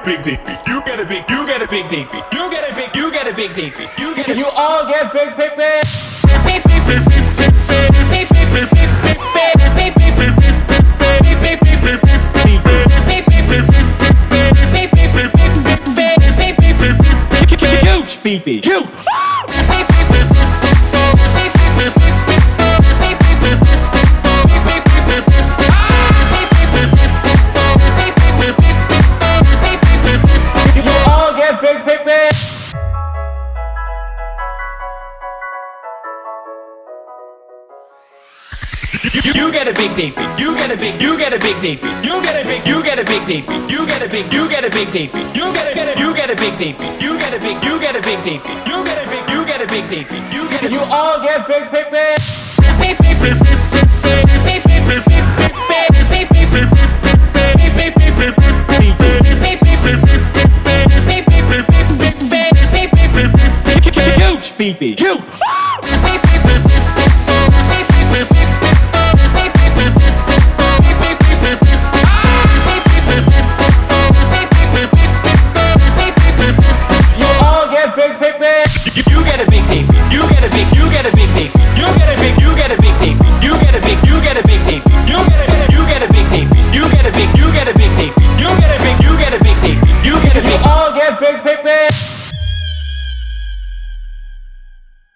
big pee-pee. You get a big pee-pee. You get a big pee-pee. You all get big pee-pee. Huge pee-pee. Huge. You all get big pee-pee. You get a big pee-pee. You get a big pee-pee. You get a big pee-pee. You get a big pee-pee. You get a big pee-pee. You get a big pee-pee. You get a big pee-pee. You get a big pee-pee. You all get big pee-pee. Huge pee-pee. Huge.